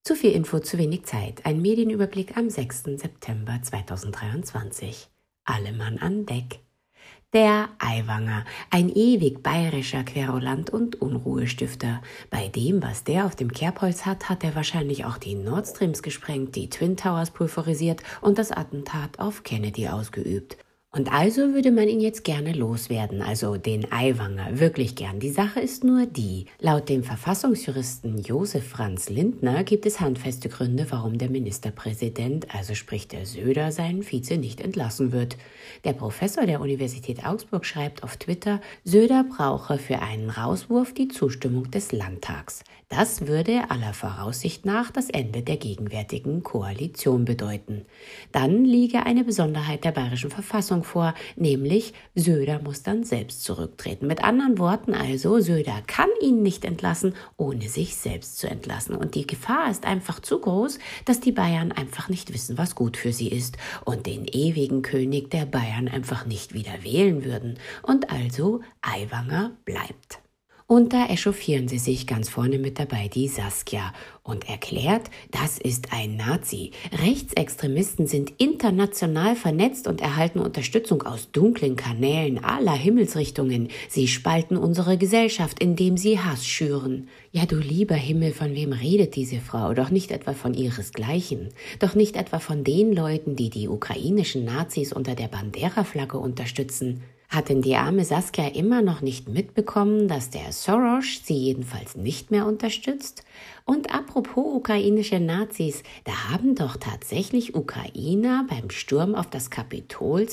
Zu viel Info, zu wenig Zeit. Ein Medienüberblick am 6. September 2023. Alle Mann an Deck. Der Aiwanger, ein ewig bayerischer Querulant und Unruhestifter. Bei dem, was der auf dem Kerbholz hat, hat er wahrscheinlich auch die Nord Streams gesprengt, die Twin Towers pulverisiert und das Attentat auf Kennedy ausgeübt. Und also würde man ihn jetzt gerne loswerden, also den Aiwanger, wirklich gern. Die Sache ist nur die: Laut dem Verfassungsjuristen Josef Franz Lindner gibt es handfeste Gründe, warum der Ministerpräsident, also sprich der Söder, seinen Vize nicht entlassen wird. Der Professor der Universität Augsburg schreibt auf Twitter, Söder brauche für einen Rauswurf die Zustimmung des Landtags. Das würde aller Voraussicht nach das Ende der gegenwärtigen Koalition bedeuten. Dann liege eine Besonderheit der bayerischen Verfassung vor, nämlich Söder muss dann selbst zurücktreten. Mit anderen Worten also, Söder kann ihn nicht entlassen, ohne sich selbst zu entlassen. Und die Gefahr ist einfach zu groß, dass die Bayern einfach nicht wissen, was gut für sie ist und den ewigen König der Bayern einfach nicht wieder wählen würden. Und also Aiwanger bleibt. Und da echauffieren sie sich, ganz vorne mit dabei die Saskia, und erklärt, das ist ein Nazi. Rechtsextremisten sind international vernetzt und erhalten Unterstützung aus dunklen Kanälen aller Himmelsrichtungen. Sie spalten unsere Gesellschaft, indem sie Hass schüren. Ja, du lieber Himmel, von wem redet diese Frau? Doch nicht etwa von ihresgleichen. Doch nicht etwa von den Leuten, die die ukrainischen Nazis unter der Bandera-Flagge unterstützen. Hat denn die arme Saskia immer noch nicht mitbekommen, dass der Soros sie jedenfalls nicht mehr unterstützt? Und apropos ukrainische Nazis, da haben doch tatsächlich Ukrainer beim Sturm auf das Kapitol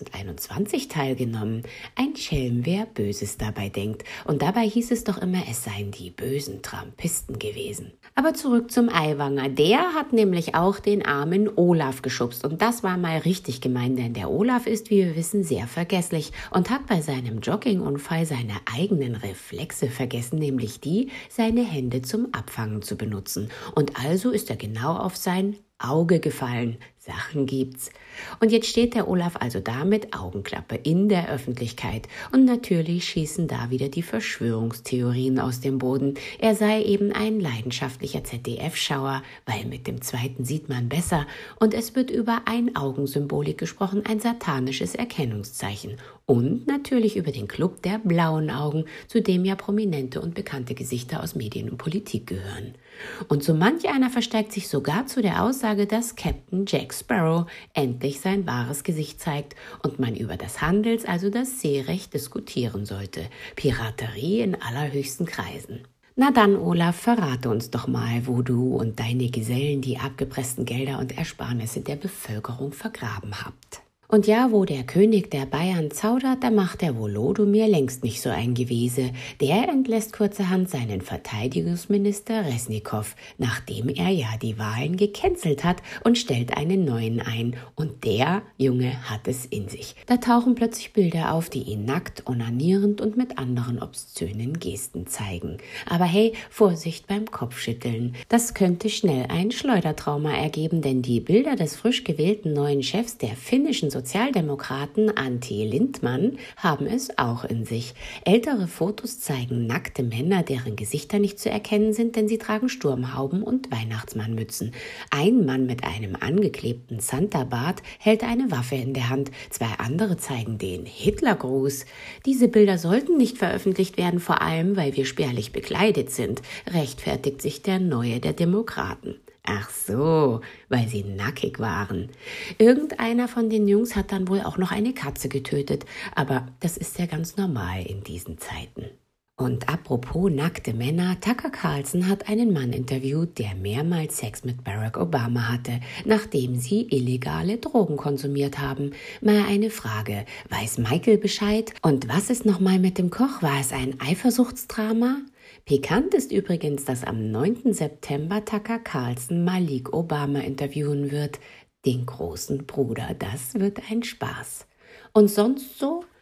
2021 teilgenommen. Ein Schelm, wer Böses dabei denkt. Und dabei hieß es doch immer, es seien die bösen Trumpisten gewesen. Aber zurück zum Aiwanger. Der hat nämlich auch den armen Olaf geschubst. Und das war mal richtig gemein, denn der Olaf ist, wie wir wissen, sehr vergesslich und hat bei seinem Joggingunfall seine eigenen Reflexe vergessen, nämlich die, seine Hände zum Abfangen zu benutzen. Und also ist er genau auf sein Auge gefallen. Sachen gibt's. Und jetzt steht der Olaf also da mit Augenklappe in der Öffentlichkeit. Und natürlich schießen da wieder die Verschwörungstheorien aus dem Boden. Er sei eben ein leidenschaftlicher ZDF-Schauer, weil mit dem zweiten sieht man besser. Und es wird über Ein-Augen-Symbolik gesprochen, ein satanisches Erkennungszeichen. Und natürlich über den Club der blauen Augen, zu dem ja prominente und bekannte Gesichter aus Medien und Politik gehören. Und so manch einer versteigt sich sogar zu der Aussage, dass Captain Jack Sparrow endlich sein wahres Gesicht zeigt und man über das Handels-, also das Seerecht diskutieren sollte. Piraterie in allerhöchsten Kreisen. Na dann, Olaf, verrate uns doch mal, wo du und deine Gesellen die abgepressten Gelder und Ersparnisse der Bevölkerung vergraben habt. Und ja, wo der König der Bayern zaudert, da macht der Wolodomir längst nicht so ein Gewese. Der entlässt kurzerhand seinen Verteidigungsminister Resnikow, nachdem er ja die Wahlen gecancelt hat, und stellt einen neuen ein. Und der Junge hat es in sich. Da tauchen plötzlich Bilder auf, die ihn nackt, onanierend und mit anderen obszönen Gesten zeigen. Aber hey, Vorsicht beim Kopfschütteln. Das könnte schnell ein Schleudertrauma ergeben, denn die Bilder des frisch gewählten neuen Chefs der finnischen Sozialdemokraten Antti Lindman haben es auch in sich. Ältere Fotos zeigen nackte Männer, deren Gesichter nicht zu erkennen sind, denn sie tragen Sturmhauben und Weihnachtsmannmützen. Ein Mann mit einem angeklebten Santa-Bart hält eine Waffe in der Hand. Zwei andere zeigen den Hitlergruß. Diese Bilder sollten nicht veröffentlicht werden, vor allem, weil wir spärlich bekleidet sind, rechtfertigt sich der Neue der Demokraten. Ach so, weil sie nackig waren. Irgendeiner von den Jungs hat dann wohl auch noch eine Katze getötet, aber das ist ja ganz normal in diesen Zeiten. Und apropos nackte Männer, Tucker Carlson hat einen Mann interviewt, der mehrmals Sex mit Barack Obama hatte, nachdem sie illegale Drogen konsumiert haben. Mal eine Frage, weiß Michael Bescheid? Und was ist nochmal mit dem Koch? War es ein Eifersuchtsdrama? Pikant ist übrigens, dass am 9. September Tucker Carlson Malik Obama interviewen wird, den großen Bruder. Das wird ein Spaß. Und sonst so?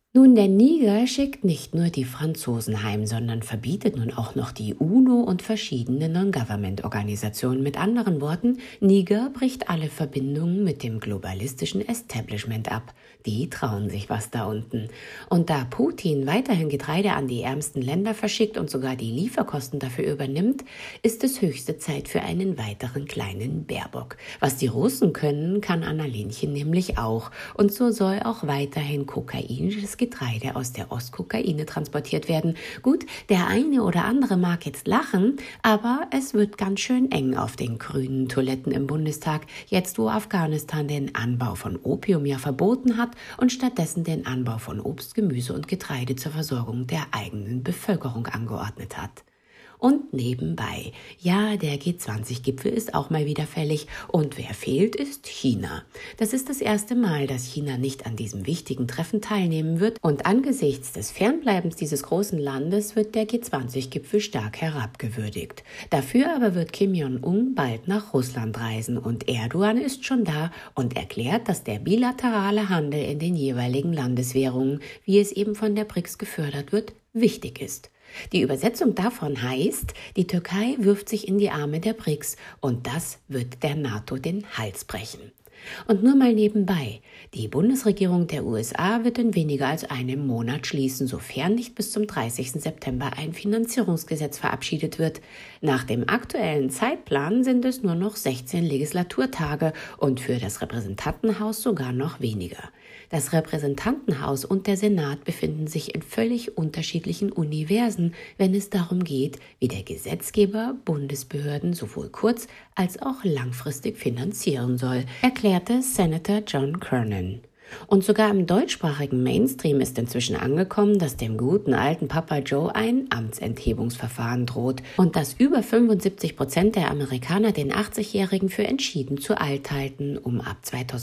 Nun, der Niger schickt nicht nur die Franzosen heim, sondern verbietet nun auch noch die UNO und verschiedene Non-Government-Organisationen. Mit anderen Worten, Niger bricht alle Verbindungen mit dem globalistischen Establishment ab. Die trauen sich was da unten. Und da Putin weiterhin Getreide an die ärmsten Länder verschickt und sogar die Lieferkosten dafür übernimmt, ist es höchste Zeit für einen weiteren kleinen Baerbock. Was die Russen können, kann Annalenchen nämlich auch. Und so soll auch weiterhin kokainisches Getreide aus der Ostkokaine transportiert werden. Gut, der eine oder andere mag jetzt lachen, aber es wird ganz schön eng auf den grünen Toiletten im Bundestag, jetzt wo Afghanistan den Anbau von Opium ja verboten hat und stattdessen den Anbau von Obst, Gemüse und Getreide zur Versorgung der eigenen Bevölkerung angeordnet hat. Und nebenbei, ja, der G20-Gipfel ist auch mal wieder fällig und wer fehlt, ist China. Das ist das erste Mal, dass China nicht an diesem wichtigen Treffen teilnehmen wird und angesichts des Fernbleibens dieses großen Landes wird der G20-Gipfel stark herabgewürdigt. Dafür aber wird Kim Jong-un bald nach Russland reisen und Erdogan ist schon da und erklärt, dass der bilaterale Handel in den jeweiligen Landeswährungen, wie es eben von der BRICS gefördert wird, wichtig ist. Die Übersetzung davon heißt, die Türkei wirft sich in die Arme der BRICS und das wird der NATO den Hals brechen. Und nur mal nebenbei, die Bundesregierung der USA wird in weniger als einem Monat schließen, sofern nicht bis zum 30. September ein Finanzierungsgesetz verabschiedet wird. Nach dem aktuellen Zeitplan sind es nur noch 16 Legislaturtage und für das Repräsentantenhaus sogar noch weniger. Das Repräsentantenhaus und der Senat befinden sich in völlig unterschiedlichen Universen, wenn es darum geht, wie der Gesetzgeber Bundesbehörden sowohl kurz- als auch langfristig finanzieren soll, erklärte Senator John Cornyn. Und sogar im deutschsprachigen Mainstream ist inzwischen angekommen, dass dem guten alten Papa Joe ein Amtsenthebungsverfahren droht und dass über 75% der Amerikaner den 80-Jährigen für entschieden zu alt halten, um ab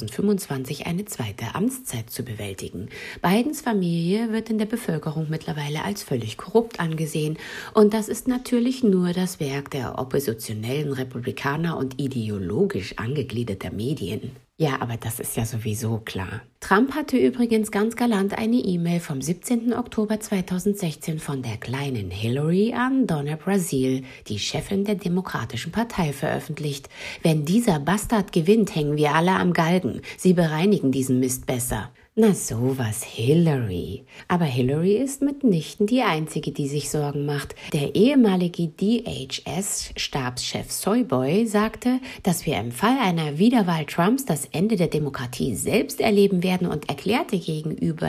2025 eine zweite Amtszeit zu bewältigen. Bidens Familie wird in der Bevölkerung mittlerweile als völlig korrupt angesehen und das ist natürlich nur das Werk der oppositionellen Republikaner und ideologisch angegliederter Medien. Ja, aber das ist ja sowieso klar. Trump hatte übrigens ganz galant eine E-Mail vom 17. Oktober 2016 von der kleinen Hillary an Donna Brazile, die Chefin der Demokratischen Partei, veröffentlicht. Wenn dieser Bastard gewinnt, hängen wir alle am Galgen. Sie bereinigen diesen Mist besser. Na sowas, Hillary. Aber Hillary ist mitnichten die Einzige, die sich Sorgen macht. Der ehemalige DHS-Stabschef Soyboy sagte, dass wir im Fall einer Wiederwahl Trumps das Ende der Demokratie selbst erleben werden und erklärte gegenüber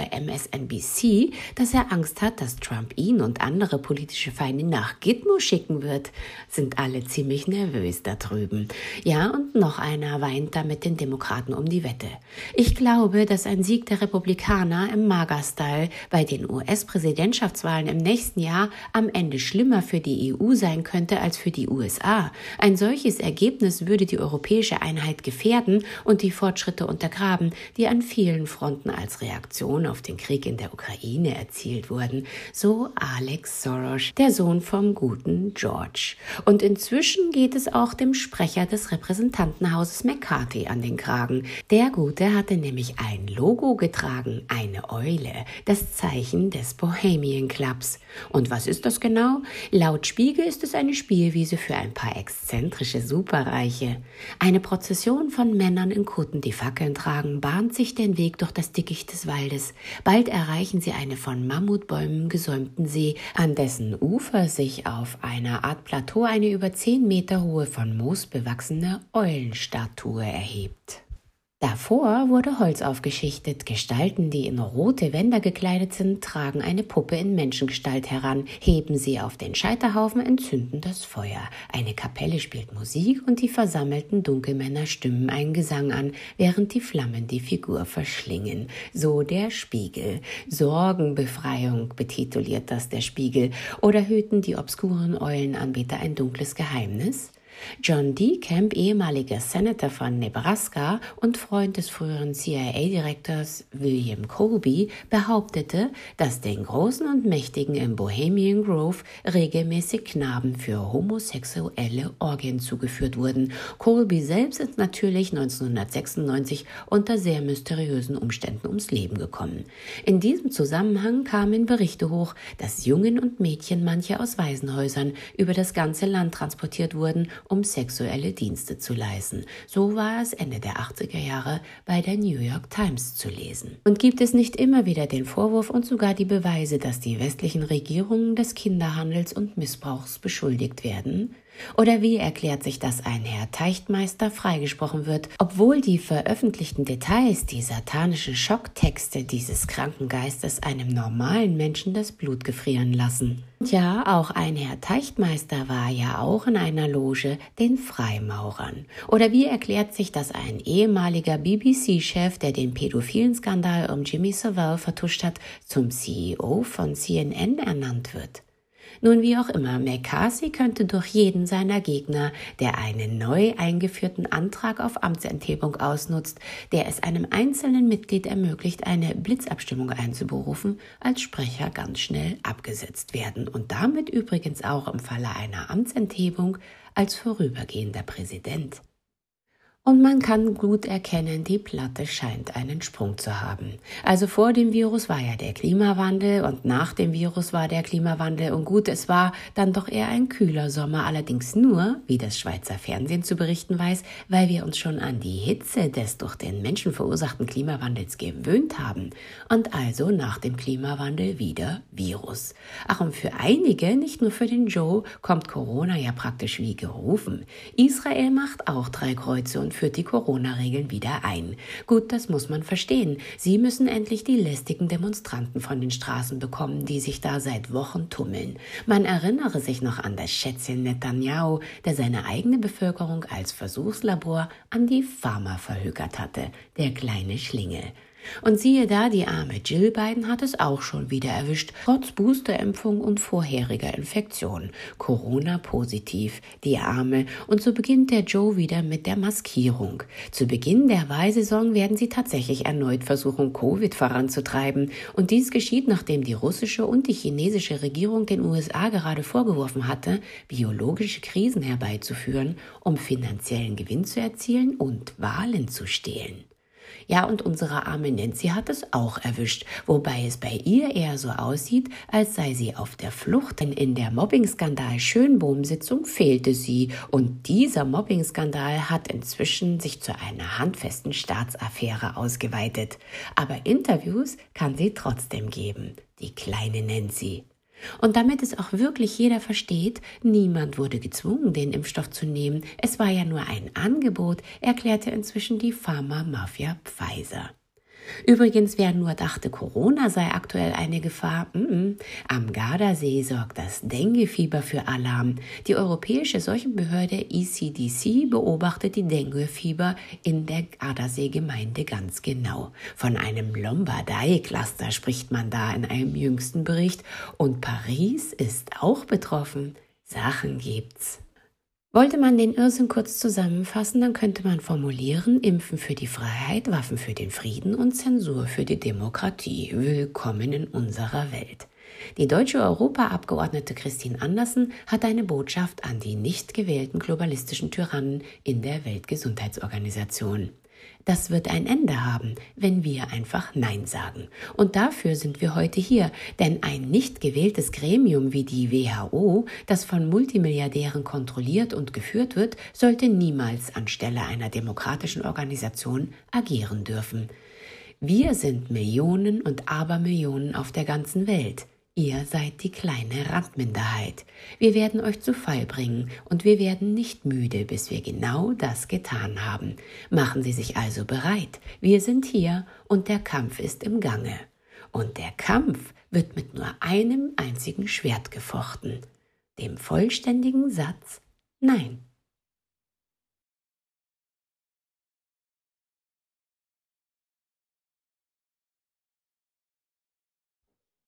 MSNBC, dass er Angst hat, dass Trump ihn und andere politische Feinde nach Gitmo schicken wird. Sind alle ziemlich nervös da drüben. Ja, und noch einer weint da mit den Demokraten um die Wette. Ich glaube, dass ein Sieg der Republikaner im MAGA-Style bei den US-Präsidentschaftswahlen im nächsten Jahr am Ende schlimmer für die EU sein könnte als für die USA. Ein solches Ergebnis würde die europäische Einheit gefährden und die Fortschritte untergraben, die an vielen Fronten als Reaktion auf den Krieg in der Ukraine erzielt wurden. So Alex Soros, der Sohn vom guten George. Und inzwischen geht es auch dem Sprecher des Repräsentantenhauses McCarthy an den Kragen. Der Gute hatte nämlich ein Logo getragen, eine Eule, das Zeichen des Bohemian Clubs. Und was ist das genau? Laut Spiegel ist es eine Spielwiese für ein paar exzentrische Superreiche. Eine Prozession von Männern in Kutten, die Fackeln tragen, bahnt sich den Weg durch das Dickicht des Waldes. Bald erreichen sie einen von Mammutbäumen gesäumten See, an dessen Ufer sich auf einer Art Plateau eine über 10 Meter hohe, von Moos bewachsene Eulenstatue erhebt. Davor wurde Holz aufgeschichtet. Gestalten, die in rote Wände gekleidet sind, tragen eine Puppe in Menschengestalt heran, heben sie auf den Scheiterhaufen, entzünden das Feuer. Eine Kapelle spielt Musik und die versammelten Dunkelmänner stimmen einen Gesang an, während die Flammen die Figur verschlingen. So der Spiegel. Sorgenbefreiung betituliert das der Spiegel. Oder hüten die obskuren Eulenanbeter ein dunkles Geheimnis? John D. Camp, ehemaliger Senator von Nebraska und Freund des früheren CIA-Direktors William Colby, behauptete, dass den Großen und Mächtigen im Bohemian Grove regelmäßig Knaben für homosexuelle Orgien zugeführt wurden. Colby selbst ist natürlich 1996 unter sehr mysteriösen Umständen ums Leben gekommen. In diesem Zusammenhang kamen Berichte hoch, dass Jungen und Mädchen mancher aus Waisenhäusern über das ganze Land transportiert wurden, um sexuelle Dienste zu leisten. So war es Ende der 80er Jahre bei der New York Times zu lesen. Und gibt es nicht immer wieder den Vorwurf und sogar die Beweise, dass die westlichen Regierungen des Kinderhandels und Missbrauchs beschuldigt werden? Oder wie erklärt sich, dass ein Herr Teichtmeister freigesprochen wird, obwohl die veröffentlichten Details, die satanischen Schocktexte dieses kranken Geistes einem normalen Menschen das Blut gefrieren lassen? Und ja, auch ein Herr Teichtmeister war ja auch in einer Loge, den Freimaurern. Oder wie erklärt sich, dass ein ehemaliger BBC-Chef, der den pädophilen Skandal um Jimmy Savile vertuscht hat, zum CEO von CNN ernannt wird? Nun, wie auch immer, McCarthy könnte durch jeden seiner Gegner, der einen neu eingeführten Antrag auf Amtsenthebung ausnutzt, der es einem einzelnen Mitglied ermöglicht, eine Blitzabstimmung einzuberufen, als Sprecher ganz schnell abgesetzt werden und damit übrigens auch im Falle einer Amtsenthebung als vorübergehender Präsident. Und man kann gut erkennen, die Platte scheint einen Sprung zu haben. Also vor dem Virus war ja der Klimawandel und nach dem Virus war der Klimawandel. Und gut, es war dann doch eher ein kühler Sommer, allerdings nur, wie das Schweizer Fernsehen zu berichten weiß, weil wir uns schon an die Hitze des durch den Menschen verursachten Klimawandels gewöhnt haben. Und also nach dem Klimawandel wieder Virus. Ach, und für einige, nicht nur für den Joe, kommt Corona ja praktisch wie gerufen. Israel macht auch 3 Kreuze und führt die Corona-Regeln wieder ein. Gut, das muss man verstehen. Sie müssen endlich die lästigen Demonstranten von den Straßen bekommen, die sich da seit Wochen tummeln. Man erinnere sich noch an das Schätzchen Netanyahu, der seine eigene Bevölkerung als Versuchslabor an die Pharma verhökert hatte, der kleine Schlingel. Und siehe da, die arme Jill Biden hat es auch schon wieder erwischt, trotz Boosterimpfung und vorheriger Infektion. Corona-positiv, die Arme. Und so beginnt der Joe wieder mit der Maskierung. Zu Beginn der Wahlsaison werden sie tatsächlich erneut versuchen, Covid voranzutreiben. Und dies geschieht, nachdem die russische und die chinesische Regierung den USA gerade vorgeworfen hatte, biologische Krisen herbeizuführen, um finanziellen Gewinn zu erzielen und Wahlen zu stehlen. Ja, und unsere arme Nancy hat es auch erwischt, wobei es bei ihr eher so aussieht, als sei sie auf der Flucht, denn in der Mobbing-Skandal-Schönbohm-Sitzung fehlte sie und dieser Mobbing-Skandal hat inzwischen sich zu einer handfesten Staatsaffäre ausgeweitet. Aber Interviews kann sie trotzdem geben, die kleine Nancy. Und damit es auch wirklich jeder versteht, niemand wurde gezwungen, den Impfstoff zu nehmen. Es war ja nur ein Angebot, erklärte inzwischen die Pharma-Mafia Pfizer. Übrigens, wer nur dachte, Corona sei aktuell eine Gefahr, am Gardasee sorgt das Denguefieber für Alarm. Die Europäische Seuchenbehörde ECDC beobachtet die Denguefieber in der Gardasee-Gemeinde ganz genau. Von einem Lombardei-Cluster spricht man da in einem jüngsten Bericht. Und Paris ist auch betroffen. Sachen gibt's. Wollte man den Irrsinn kurz zusammenfassen, dann könnte man formulieren: Impfen für die Freiheit, Waffen für den Frieden und Zensur für die Demokratie. Willkommen in unserer Welt. Die deutsche Europaabgeordnete Christine Andersen hat eine Botschaft an die nicht gewählten globalistischen Tyrannen in der Weltgesundheitsorganisation. Das wird ein Ende haben, wenn wir einfach Nein sagen. Und dafür sind wir heute hier, denn ein nicht gewähltes Gremium wie die WHO, das von Multimilliardären kontrolliert und geführt wird, sollte niemals anstelle einer demokratischen Organisation agieren dürfen. Wir sind Millionen und Abermillionen auf der ganzen Welt. Ihr seid die kleine Randminderheit. Wir werden euch zu Fall bringen und wir werden nicht müde, bis wir genau das getan haben. Machen Sie sich also bereit. Wir sind hier und der Kampf ist im Gange. Und der Kampf wird mit nur einem einzigen Schwert gefochten. Dem vollständigen Satz Nein.